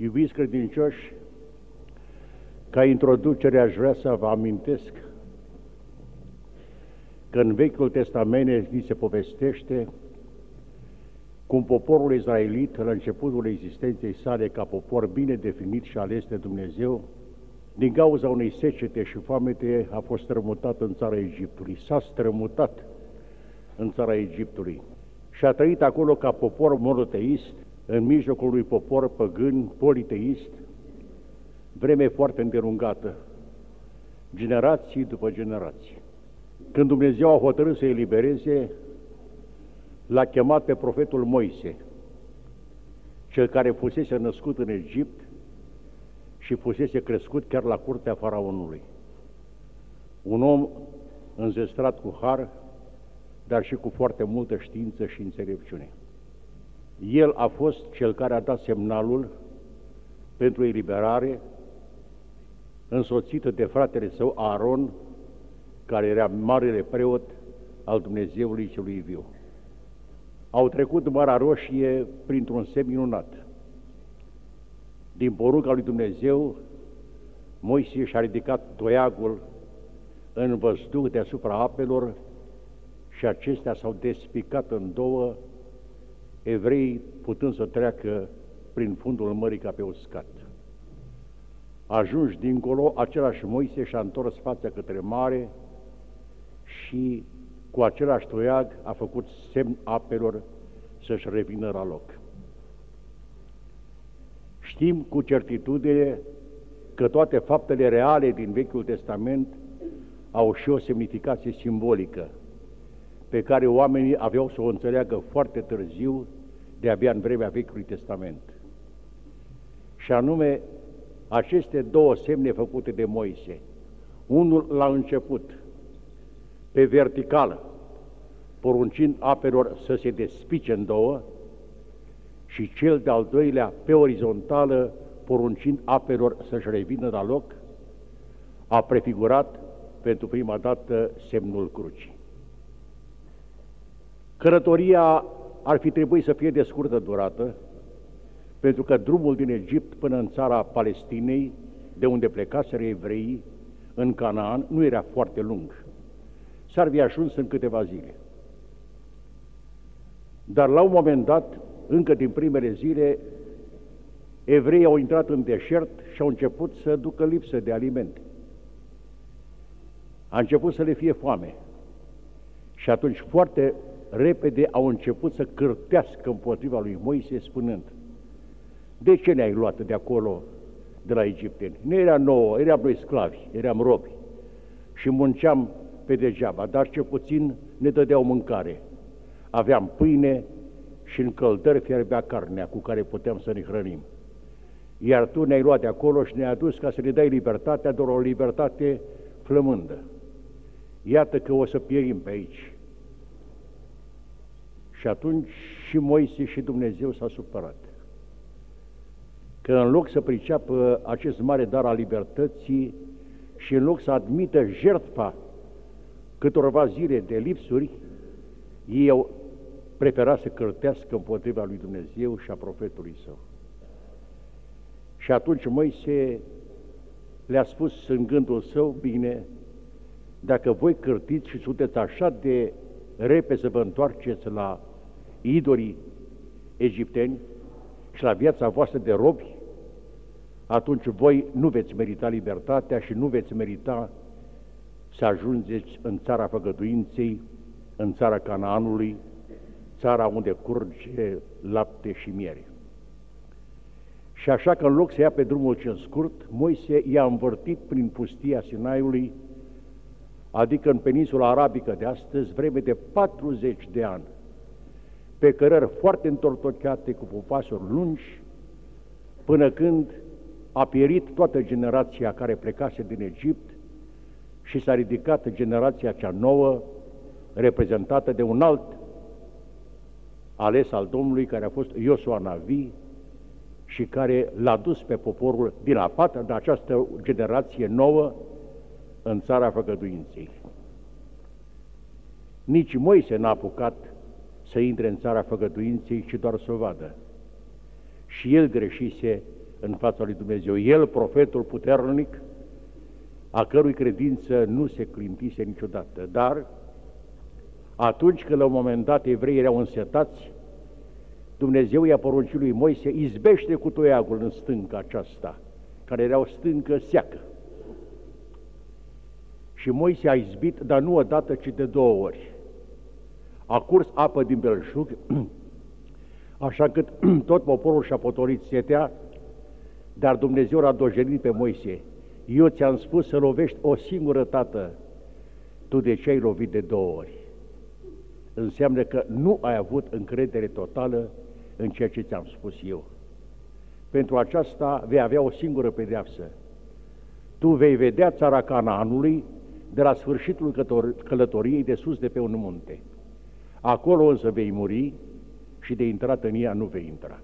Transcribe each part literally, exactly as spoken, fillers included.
Iubiți credincioși, ca introducere aș vrea să vă amintesc că în Vechiul Testament ni se povestește cum poporul izraelit, la începutul existenței sale ca popor bine definit și ales de Dumnezeu, din cauza unei secete și foamete a fost strămutat în țara Egiptului. S-a strămutat în țara Egiptului și a trăit acolo ca popor monoteist, în mijlocul unui popor păgân, politeist, vreme foarte îndelungată, generații după generații. Când Dumnezeu a hotărât să elibereze, l-a chemat pe profetul Moise, cel care fusese născut în Egipt și fusese crescut chiar la curtea faraonului. Un om înzestrat cu har, dar și cu foarte multă știință și înțelepciune. El a fost cel care a dat semnalul pentru eliberare, însoțită de fratele său Aaron, care era marele preot al Dumnezeului celui viu. Au trecut Marea Roșie printr-un semn minunat. Din porunca lui Dumnezeu, Moise și-a ridicat toiagul în văzduh deasupra apelor și acestea s-au despicat în două, evreii putând să treacă prin fundul mării ca pe uscat. Ajunși dincolo, același Moise și-a întors fața către mare și cu același toiag a făcut semn apelor să-și revină la loc. Știm cu certitudine că toate faptele reale din Vechiul Testament au și o semnificație simbolică, pe care oamenii aveau să o înțeleagă foarte târziu, de-abia în vremea Vechiului Testament. Și anume, aceste două semne făcute de Moise, unul la început, pe verticală, poruncind apelor să se despice în două, și cel de-al doilea, pe orizontală, poruncind apelor să-și revină la loc, a prefigurat pentru prima dată semnul crucii. Călătoria ar fi trebuit să fie de scurtă durată, pentru că drumul din Egipt până în țara Palestinei, de unde plecaseră evreii, în Canaan, nu era foarte lung. S-ar fi ajuns în câteva zile. Dar la un moment dat, încă din primele zile, evreii au intrat în deșert și au început să ducă lipsă de alimente. A început să le fie foame. Și atunci foarte repede au început să cârtească împotriva lui Moise, spunând: de ce ne-ai luat de acolo, de la egipteni? Nu era nouă, eram noi sclavi, eram robi și munceam pe degeaba, dar ce puțin ne dădeau mâncare. Aveam pâine și în căldări fierbea carnea cu care puteam să ne hrănim. Iar tu ne-ai luat de acolo și ne-ai adus ca să ne dai libertatea, doar o libertate flămândă. Iată că o să pierim pe aici. Și atunci și Moise și Dumnezeu s-a supărat, că în loc să priceapă acest mare dar al libertății și în loc să admită jertfa câtorva zile de lipsuri, ei au preferat să cârtească împotriva lui Dumnezeu și a profetului său. Și atunci Moise le-a spus în gândul său: bine, dacă voi cârtiți și sunteți așa de repede să vă întoarceți la idolii egipteni și la viața voastră de robi, atunci voi nu veți merita libertatea și nu veți merita să ajungeți în țara făgăduinței, în țara Canaanului, țara unde curge lapte și miere. Și așa că în loc să ia pe drumul cel scurt, Moise i-a învârtit prin pustia Sinaiului, adică în peninsula arabică de astăzi, vreme de patruzeci de ani, pe cărări foarte întortocheate cu pupasuri lungi, până când a pierit toată generația care plecase din Egipt și s-a ridicat generația cea nouă, reprezentată de un alt ales al Domnului, care a fost Iosua Navi, și care l-a dus pe poporul din a patra, de această generație nouă, în țara făgăduinței. Nici Moise n-a apucat să intre în țara făgăduinței, ci doar să o vadă. Și el greșise în fața lui Dumnezeu. El, profetul puternic, a cărui credință nu se clintise niciodată. Dar atunci când la un moment dat evreii erau însetați, Dumnezeu i-a poruncit lui Moise: izbește cu toiagul în stânca aceasta, care era o stâncă seacă. Și Moise a izbit, dar nu odată, ci de două ori. A curs apă din belșug, așa cât tot poporul și-a potolit setea, dar Dumnezeu l-a dojenit pe Moise: eu ți-am spus să lovești o singură dată, tu de ce ai lovit de două ori? Înseamnă că nu ai avut încredere totală în ceea ce ți-am spus eu. Pentru aceasta vei avea o singură pedeapsă. Tu vei vedea țara Canaanului de la sfârșitul călătoriei de sus de pe un munte. Acolo însă vei muri și de intrat în ea nu vei intra.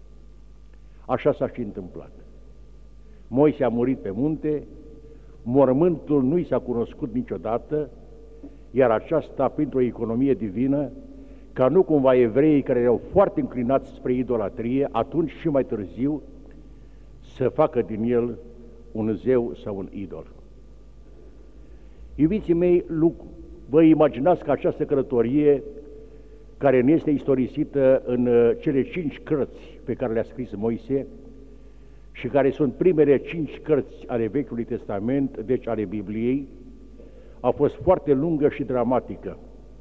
Așa s-a și întâmplat. Moise a murit pe munte, mormântul nu i s-a cunoscut niciodată, iar aceasta printr-o economie divină, ca nu cumva evreii care erau foarte înclinați spre idolatrie, atunci și mai târziu, să facă din el un zeu sau un idol. Iubiții mei, vă imaginați că această călătorie, care ne este istorisită în cele cinci cărți pe care le-a scris Moise și care sunt primele cinci cărți ale Vechiului Testament, deci ale Bibliei, a fost foarte lungă și dramatică.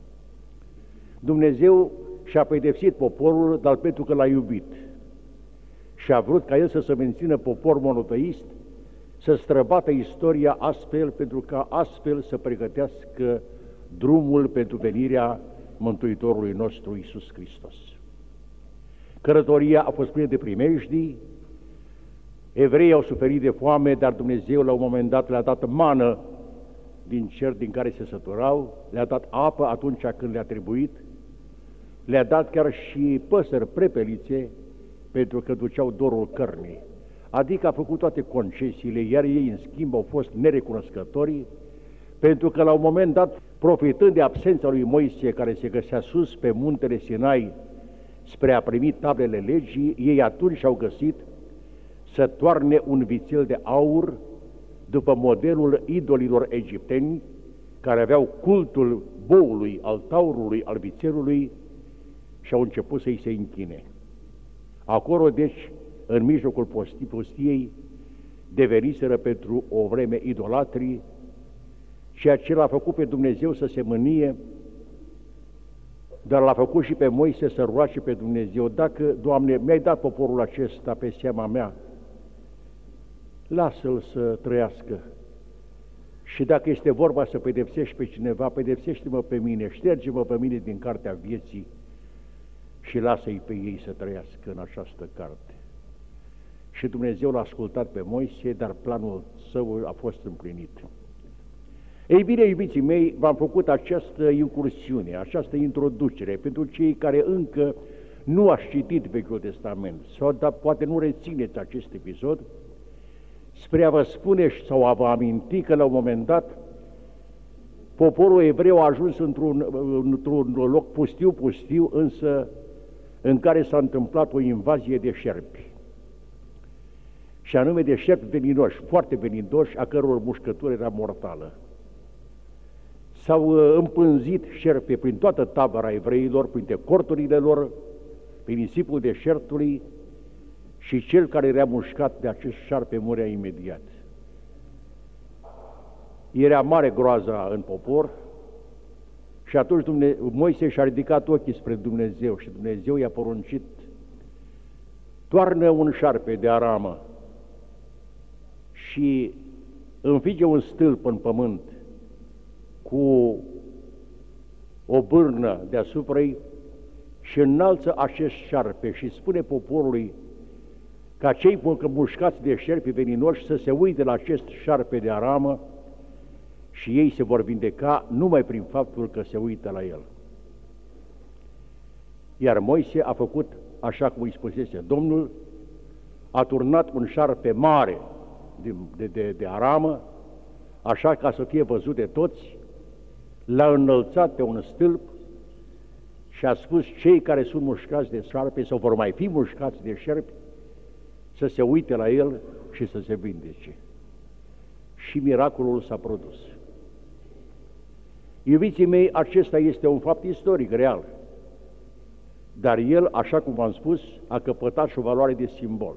Dumnezeu și-a pedepsit poporul, dar pentru că l-a iubit și a vrut ca el să se mențină popor monoteist, să străbată istoria astfel, pentru ca astfel să pregătească drumul pentru venirea Mântuitorului nostru Iisus Hristos. Călătoria a fost plină de primejdii, evreii au suferit de foame, dar Dumnezeu la un moment dat le-a dat mană din cer din care se săturau, le-a dat apă atunci când le-a trebuit, le-a dat chiar și păsări prepelițe, pentru că duceau dorul cărnii. Adică a făcut toate concesiile, iar ei în schimb au fost nerecunoscători, pentru că la un moment dat, profitând de absența lui Moise, care se găsea sus pe muntele Sinai spre a primi tablele legii, ei atunci au găsit să toarne un vițel de aur după modelul idolilor egipteni, care aveau cultul boului, al taurului, al vițelului, și au început să-i se închine. Acolo, deci, în mijlocul pustiei, deveniseră pentru o vreme idolatrii, ceea ce l-a făcut pe Dumnezeu să se mânie, dar l-a făcut și pe Moise să roage pe Dumnezeu: dacă, Doamne, mi-ai dat poporul acesta pe seama mea, lasă-l să trăiască. Și dacă este vorba să pedepsești pe cineva, pedepsește-mă pe mine, șterge-mă pe mine din cartea vieții și lasă-i pe ei să trăiască în această carte. Și Dumnezeu l-a ascultat pe Moise, dar planul său a fost împlinit. Ei bine, iubiții mei, v-am făcut această incursiune, această introducere pentru cei care încă nu ați citit Vechiul Testament sau dar poate nu rețineți acest episod, spre a vă spune sau a vă aminti că la un moment dat poporul evreu a ajuns într-un, într-un loc pustiu-pustiu, însă în care s-a întâmplat o invazie de șerpi, și anume de șerpi veninoși, foarte venidoși, a căror mușcătură era mortală. S-au împânzit șerpi prin toată tabăra evreilor, printre corturile lor, prin nisipul deșertului, și cel care era mușcat de acest șarpe murea imediat. Era mare groaza în popor și atunci Dumne... Moise și-a ridicat ochii spre Dumnezeu și Dumnezeu i-a poruncit: toarnă un șarpe de aramă și înfige un stâlp în pământ cu o bârnă deasupra-i și înalță acest șarpe și spune poporului ca cei mușcați de șerpi veninoși să se uite la acest șarpe de aramă și ei se vor vindeca numai prin faptul că se uită la el. Iar Moise a făcut așa cum îi spusese Domnul, a turnat un șarpe mare de, de, de, de aramă, așa ca să fie văzut de toți, l-a înălțat pe un stâlp și a spus: cei care sunt mușcați de șarpe sau vor mai fi mușcați de șerpi, să se uite la el și să se vindece. Și miracolul s-a produs. Iubiții mei, acesta este un fapt istoric, real. Dar el, așa cum v-am spus, a căpătat și o valoare de simbol.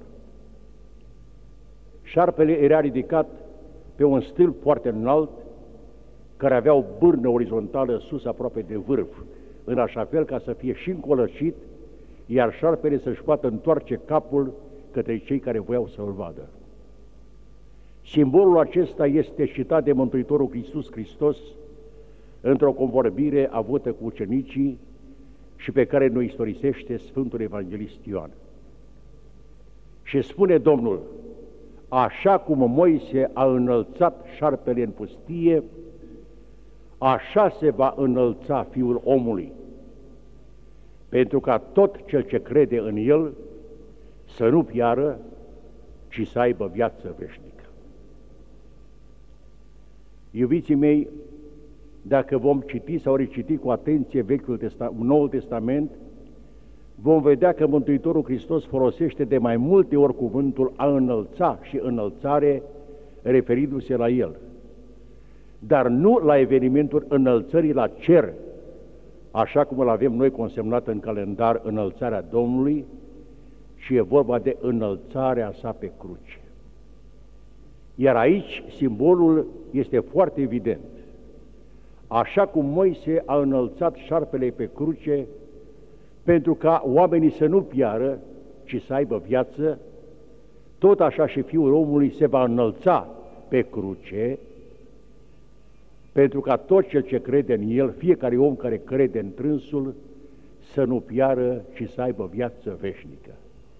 Șarpele era ridicat pe un stâlp foarte înalt, care avea o bârnă orizontală sus aproape de vârf, în așa fel ca să fie și încolășit, iar șarpele să-și poată întoarce capul către cei care voiau să-l vadă. Simbolul acesta este citat de Mântuitorul Iisus Hristos într-o convorbire avută cu ucenicii și pe care ne istorisește Sfântul Evanghelist Ioan. Și spune Domnul: așa cum Moise a înălțat șarpele în pustie, așa se va înălța Fiul omului, pentru ca tot cel ce crede în El să nu piară, ci să aibă viață veșnică. Iubiții mei, dacă vom citi sau reciti cu atenție Vechiul Testament, Noul Testament, vom vedea că Mântuitorul Hristos folosește de mai multe ori cuvântul a înălța și înălțare, referindu-se la El, dar nu la evenimentul înălțării la cer, așa cum îl avem noi consemnat în calendar, înălțarea Domnului, ci e vorba de înălțarea sa pe cruce. Iar aici simbolul este foarte evident. Așa cum Moise a înălțat șarpele pe cruce pentru ca oamenii să nu piară, ci să aibă viață, tot așa și Fiul omului se va înălța pe cruce pentru ca tot cel ce crede în El, fiecare om care crede în trânsul, să nu piară, ci să aibă viață veșnică.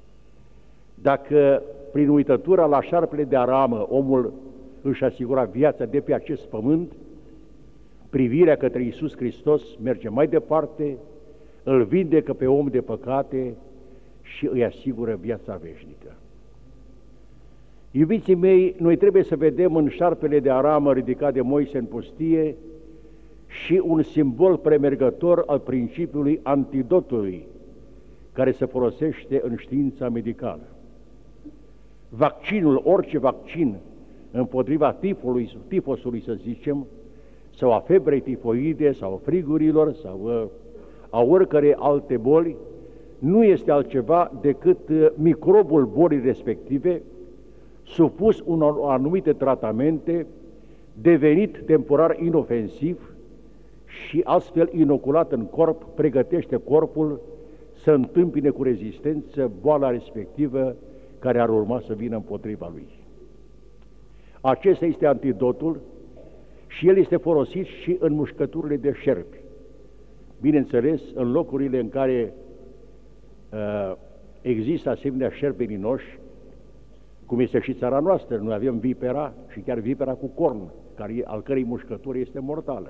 Dacă prin uitătura la șarpele de aramă omul își asigura viața de pe acest pământ, privirea către Iisus Hristos merge mai departe, îl vindecă pe om de păcate și îi asigură viața veșnică. Iubiții mei, noi trebuie să vedem în șarpele de aramă ridicat de Moise în pustie și un simbol premergător al principiului antidotului, care se folosește în știința medicală. Vaccinul, orice vaccin împotriva tifului, tifosului, să zicem, sau a febrei tifoide, sau a frigurilor, sau a oricărei alte boli, nu este altceva decât microbul bolii respective, supus unor anumite tratamente, devenit temporar inofensiv și astfel inoculat în corp, pregătește corpul să întâmpine cu rezistență boala respectivă care ar urma să vină împotriva lui. Acesta este antidotul și el este folosit și în mușcăturile de șerpi. Bineînțeles, în locurile în care uh, există asemenea șerpi veninoși, cum este și țara noastră, noi avem vipera și chiar vipera cu corn, care, al cărei mușcătură este mortală.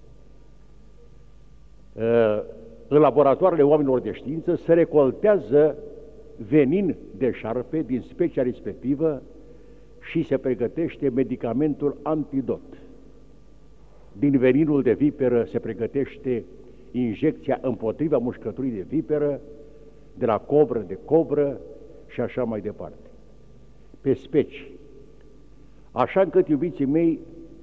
Uh, în laboratoarele oamenilor de știință se recoltează venin de șarpe din specia respectivă și se pregătește medicamentul antidot. Din veninul de viperă se pregătește injecția împotriva mușcăturii de viperă, de la cobră de cobră și așa mai departe, pe specii. Așa încât, iubiții mei,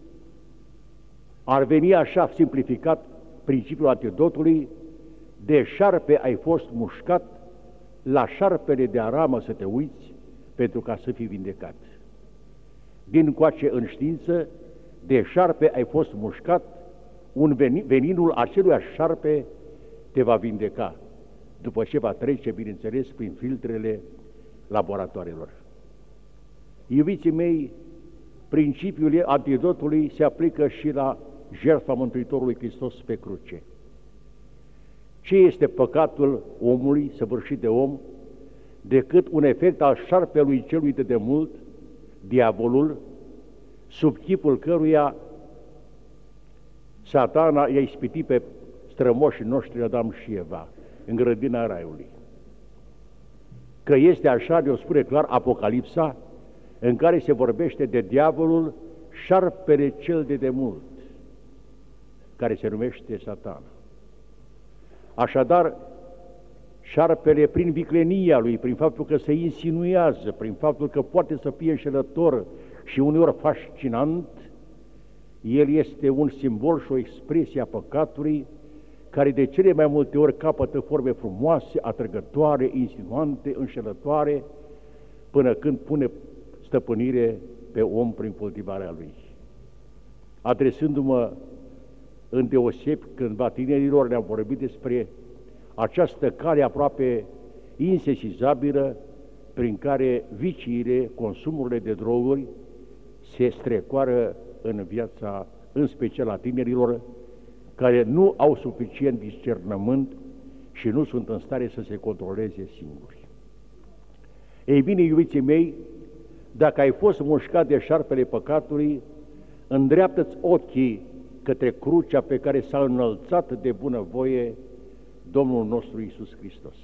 ar veni așa simplificat principiul antidotului: de șarpe ai fost mușcat, la șarpele de aramă să te uiți pentru ca să fii vindecat. Din coace în știință, de șarpe ai fost mușcat, un venin, veninul aceluiași șarpe te va vindeca, după ce va trece, bineînțeles, prin filtrele laboratoarelor. Iubiții mei, principiul antidotului se aplică și la jertfa Mântuitorului Hristos pe cruce. Ce este păcatul omului săvârșit de om decât un efect al șarpelui celui de demult, diavolul, sub chipul căruia Satana i-a ispitit pe strămoșii noștri Adam și Eva în grădina Raiului. Că este așa, ne-o spune clar Apocalipsa, în care se vorbește de diavolul, șarpele cel de demult, care se numește Satana. Așadar, Șarpele, prin viclenia lui, prin faptul că se insinuează, prin faptul că poate să fie înșelător și uneori fascinant, el este un simbol și o expresie a păcatului, care de cele mai multe ori capătă forme frumoase, atrăgătoare, insinuante, înșelătoare, până când pune stăpânire pe om prin cultivarea lui. Adresându-mă îndeosebi cândva tinerilor, ne-am vorbit despre această cale aproape insesizabilă prin care viciile, consumurile de droguri se strecoară în viața, în special a tinerilor, care nu au suficient discernământ și nu sunt în stare să se controleze singuri. Ei bine, iubiții mei, dacă ai fost mușcat de șarpele păcatului, îndreaptă-ți ochii către crucea pe care s-a înălțat de bunăvoie Domnul nostru Iisus Hristos.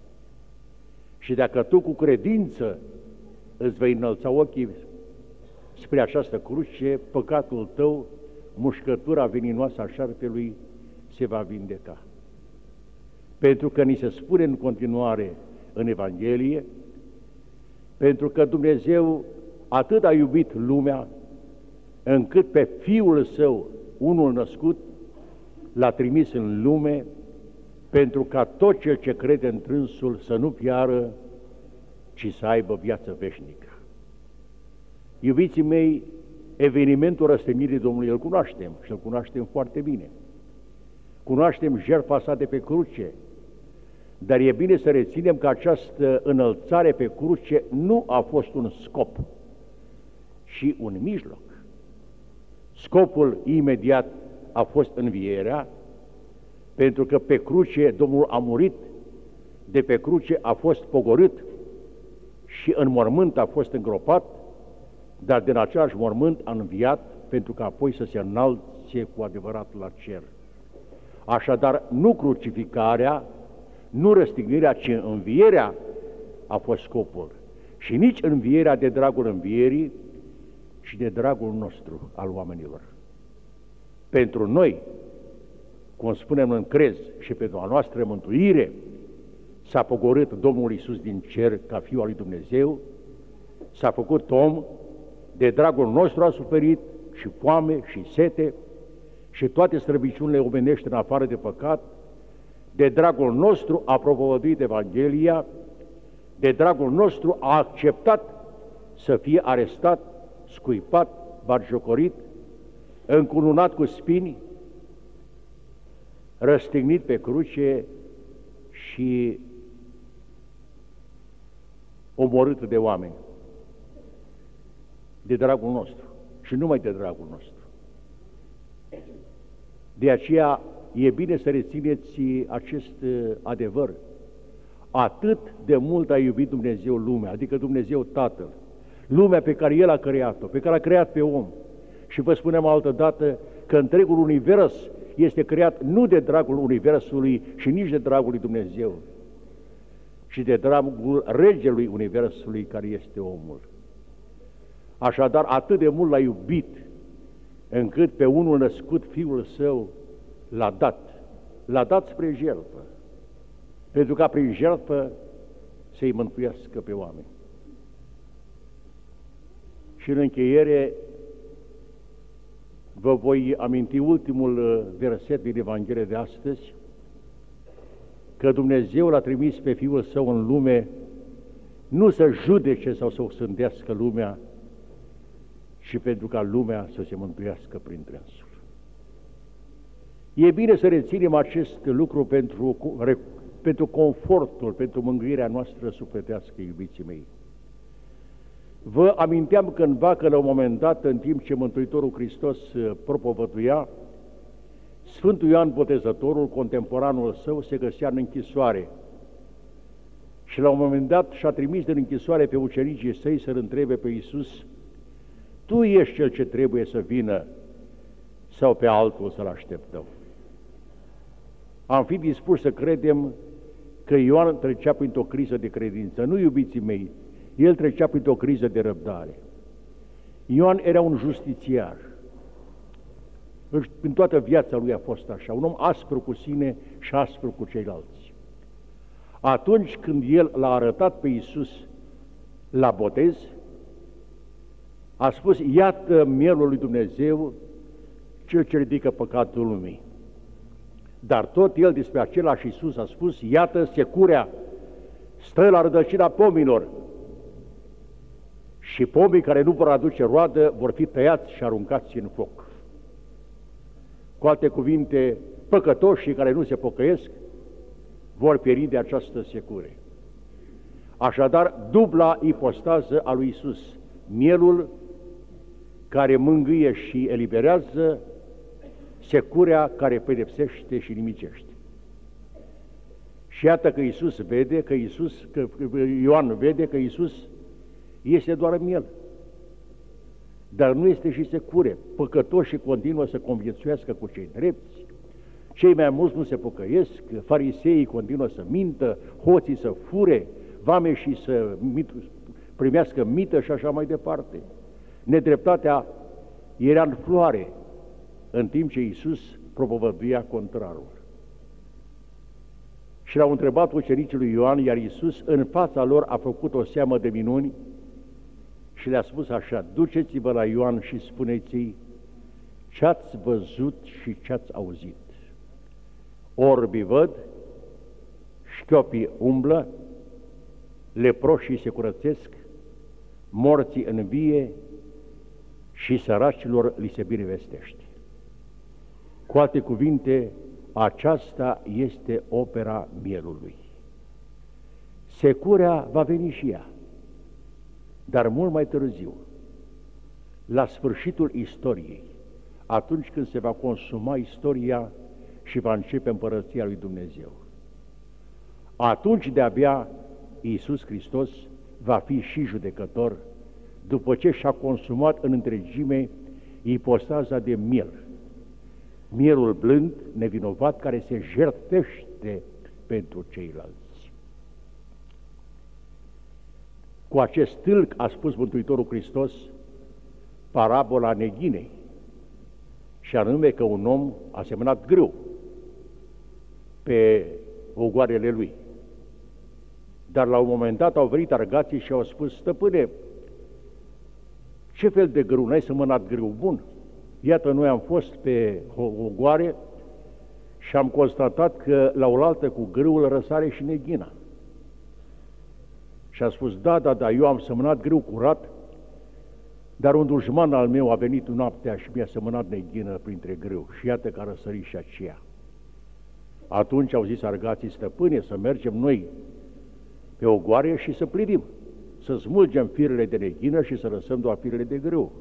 Și dacă tu cu credință îți vei înălța ochii spre această cruce, păcatul tău, mușcătura veninoasă a șarpelui, se va vindeca. Pentru că ni se spune în continuare în Evanghelie, pentru că Dumnezeu atât a iubit lumea, încât pe Fiul Său, unul născut, l-a trimis în lume, pentru ca tot cel ce crede în trânsul să nu piară, ci să aibă viață veșnică. Iubiții mei, evenimentul răstignirii Domnului îl cunoaștem și îl cunoaștem foarte bine. Cunoaștem jertfa sa de pe cruce, dar e bine să reținem că această înălțare pe cruce nu a fost un scop, ci un mijloc. Scopul imediat a fost învierea, pentru că pe cruce Domnul a murit, de pe cruce a fost pogorât și în mormânt a fost îngropat, dar din același mormânt a înviat, pentru că apoi să se înalțe cu adevărat la cer. Așadar, nu crucificarea, nu răstignirea, ci învierea a fost scopul. Și nici învierea de dragul învierii, ci de dragul nostru al oamenilor. Pentru noi, cum spunem în crez, și pentru a noastră mântuire, s-a pogorât Domnul Iisus din cer ca Fiul al lui Dumnezeu, s-a făcut om, de dragul nostru a suferit și foame și sete și toate slăbiciunile omenești în afară de păcat, de dragul nostru a propovăduit Evanghelia, de dragul nostru a acceptat să fie arestat, scuipat, batjocorit, încununat cu spini, răstignit pe cruce și omorât de oameni, de dragul nostru și numai de dragul nostru. De aceea e bine să rețineți acest adevăr. Atât de mult a iubit Dumnezeu lumea, adică Dumnezeu Tatăl, lumea pe care El a creat-o, pe care a creat pe om. Și vă spunem altădată că întregul univers este creat nu de dragul universului și nici de dragul lui Dumnezeu, ci de dragul regelui universului care este omul. Așadar, atât de mult l-a iubit, încât pe unul născut Fiul Său l-a dat, l-a dat spre jertfă, pentru ca prin jertfă să-i mântuiască pe oameni. Și în încheiere vă voi aminti ultimul verset din Evanghelie de astăzi, că Dumnezeu l-a trimis pe Fiul Său în lume nu să judece sau să o sândească lumea, ci pentru ca lumea să se mântuiască prin trânsul. E bine să reținem acest lucru pentru, pentru confortul, pentru mângâierea noastră sufletească, iubiții mei. Vă aminteam cândva că la un moment dat, în timp ce Mântuitorul Hristos propovăduia, Sfântul Ioan Botezătorul, contemporanul său, se găsea în închisoare. Și la un moment dat și-a trimis din închisoare pe ucenicii săi să-L întrebe pe Iisus: Tu ești Cel ce trebuie să vină sau pe altul să-L așteptăm? Am fi dispuși să credem că Ioan trecea printr-o criză de credință. Nu, iubiții mei, el trecea printr-o criză de răbdare. Ioan era un justițiar. În toată viața lui a fost așa, un om aspru cu sine și aspru cu ceilalți. Atunci când El l-a arătat pe Iisus la botez, a spus, iată mielul lui Dumnezeu, cel ce ridică păcatul lumii. Dar tot El despre același Iisus a spus, iată securea stă la rădăcina pomilor și pomii care nu vor aduce roadă vor fi tăiați și aruncați în foc. Cu alte cuvinte, păcătoșii care nu se pocăiesc vor pieri de această secure. Așadar, dubla ipostază a lui Iisus, mielul care mângâie și eliberează, securea care pedepsește și nimicește. Și iată că Iisus vede, că Iisus, că Ioan vede că Iisus este doar miel, dar nu este și secure. Păcătoșii continuă să conviețuiască cu cei drepți, cei mai mulți nu se pocăiesc, fariseii continuă să mintă, hoții să fure, vameșii să mit, primească mită și așa mai departe. Nedreptatea era în floare, în timp ce Iisus propovăduia contrarul. Și l-au întrebat ucenicii lui Ioan, iar Iisus în fața lor a făcut o seamă de minuni și le-a spus așa, duceți-vă la Ioan și spuneți-i ce-ați văzut și ce-ați auzit. Orbii văd, șchiopii umblă, leproșii se curățesc, morții învie și săracilor li se binevestește. Cu alte cuvinte, aceasta este opera mielului. Securea va veni și ea, dar mult mai târziu, la sfârșitul istoriei, atunci când se va consuma istoria și va începe împărăția lui Dumnezeu. Atunci de-abia Iisus Hristos va fi și judecător, după ce și-a consumat în întregime ipostaza de miel, mielul blând, nevinovat, care se jertfește pentru ceilalți. Cu acest tâlc a spus Mântuitorul Hristos parabola neghinei, și anume că un om a semănat grâu pe ogoarele lui. Dar la un moment dat au venit argații și au spus, stăpâne, ce fel de grâu? N-ai semănat grâu bun? Iată, noi am fost pe ogoare și am constatat că la oaltă cu grâul răsare și neghina. Și a spus, da, da, da, eu am semănat grâu curat, dar un dușman al meu a venit noaptea și mi-a semănat neghină printre grâu și iată că a răsărit și aceea. Atunci au zis argații, stăpâne, să mergem noi pe ogoare și să plidim, să smulgem firele de neghină și să lăsăm doar firele de grâu.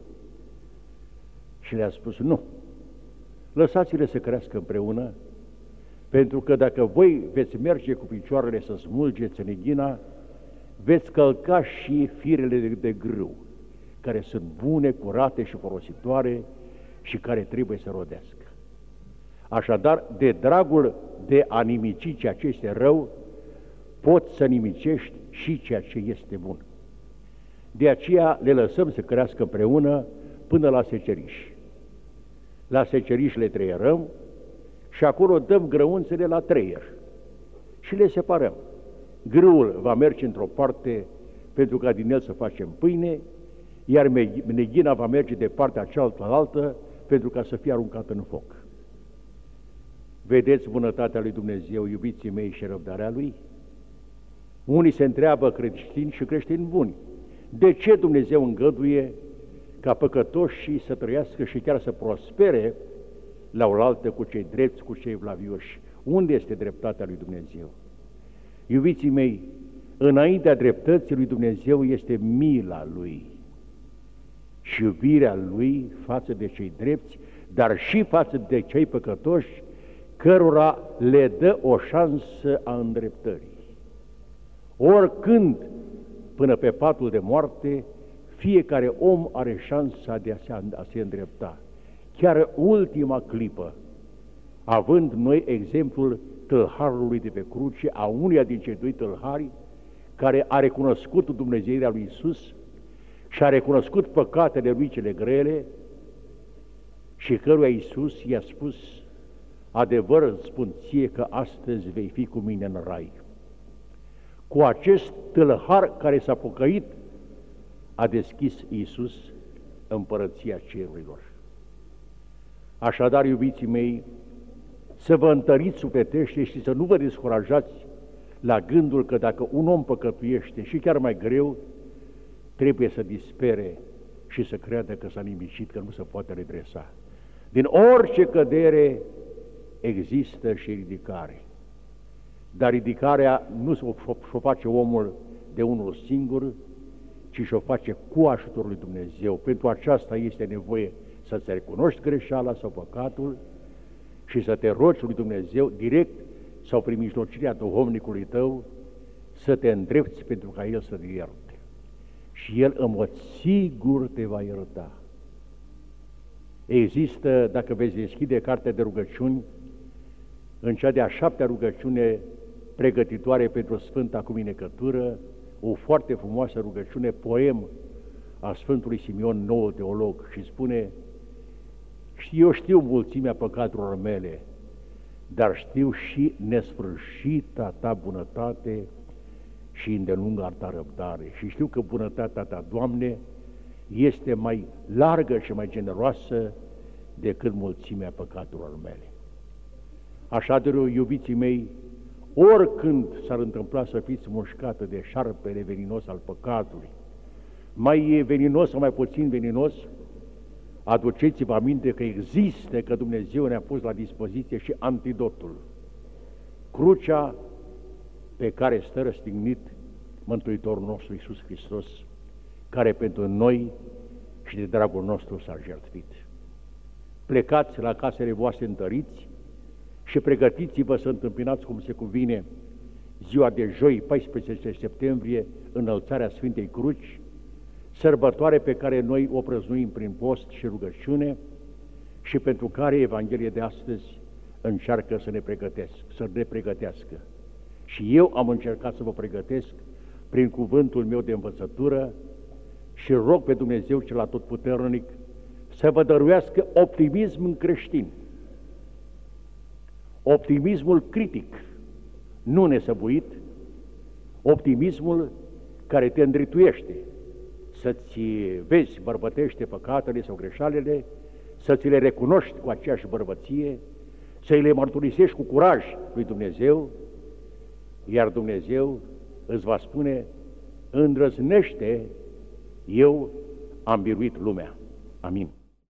Și le-a spus, nu, lăsați-le să crească împreună, pentru că dacă voi veți merge cu picioarele să smulgeți neghina, veți călca și firele de, de grâu, care sunt bune, curate și folositoare și care trebuie să rodească. Așadar, de dragul de a nimici ceea ce este rău, poți să nimicești și ceea ce este bun. De aceea le lăsăm să crească împreună până la seceriș. La seceriș le treierăm și acolo dăm grăunțele la treier și le separăm. Grâul va merge într-o parte pentru ca din el să facem pâine, iar neghina va merge de partea cealaltă pentru ca să fie aruncată în foc. Vedeți bunătatea lui Dumnezeu, iubiții mei, și răbdarea Lui? Unii se întreabă, creștini și creștini buni, de ce Dumnezeu îngăduie ca păcătoșii să trăiască și chiar să prospere la oaltă cu cei drepți, cu cei vlavioși? Unde este dreptatea lui Dumnezeu? Iubiții mei, înaintea dreptății lui Dumnezeu este mila Lui și iubirea Lui față de cei drepți, dar și față de cei păcătoși, cărora le dă o șansă a îndreptării. Oricând, până pe patul de moarte, fiecare om are șansa de a se, a se îndrepta. Chiar ultima clipă, având noi exemplul tâlharului de pe cruce, a unuia din cei doi tâlhari, care a recunoscut dumnezeirea lui Iisus și a recunoscut păcatele lui cele grele și căruia Iisus i-a spus, adevăr îți spun ție că astăzi vei fi cu mine în rai. cu acest tâlhar care s-a pocăit, a deschis Iisus împărăția cerurilor. Așadar, iubiții mei, să vă întăriți sufletește și să nu vă descurajați la gândul că dacă un om păcătuiește și chiar mai greu, trebuie să dispere și să creadă că s-a nimicit, că nu se poate redresa. Din orice cădere există și ridicare. Dar ridicarea nu și-o face omul de unul singur, ci și-o face cu ajutorul lui Dumnezeu. Pentru aceasta este nevoie să-ți recunoști greșeala sau păcatul și să te rogi lui Dumnezeu direct sau prin mijlocirea duhovnicului tău să te îndrepți pentru ca El să te ierte. Și El în mod sigur te va ierta. Există, dacă veți deschide cartea de rugăciuni, în cea de-a șaptea rugăciune pregătitoare pentru Sfânta Cuminecătură, o foarte frumoasă rugăciune, poem a Sfântului Simeon, nou teolog, și spune: și eu știu mulțimea păcatelor mele, dar știu și nesfârșita ta bunătate și îndelunga ta răbdare. Și știu că bunătatea ta, Doamne, este mai largă și mai generoasă decât mulțimea păcatelor mele. Așadar, iubiții mei, oricând s-ar întâmpla să fiți mușcată de șarpele veninos al păcatului, mai veninos sau mai puțin veninos, aduceți-vă aminte că există, că Dumnezeu ne-a pus la dispoziție și antidotul, crucea pe care stă răstignit Mântuitorul nostru Iisus Hristos, care pentru noi și de dragul nostru s-a jertfit. Plecați la casele voastre întăriți și pregătiți-vă să întâmpinați cum se cuvine ziua de joi, paisprezece septembrie, înălțarea Sfintei Cruci, sărbătoare pe care noi o prăznuim prin post și rugăciune și pentru care Evanghelia de astăzi încearcă să ne pregătesc, să ne pregătească. Și eu am încercat să vă pregătesc prin cuvântul meu de învățătură și rog pe Dumnezeu cel Atotputernic să vă dăruiască optimism creștin, optimismul critic, nu nesăbuit, optimismul care te îndrituiește să-ți vezi bărbătește păcatele sau greșalele, să ți le recunoști cu aceeași bărbăție, să-i le mărturisești cu curaj lui Dumnezeu, iar Dumnezeu îți va spune: îndrăznește, eu am biruit lumea. Amin.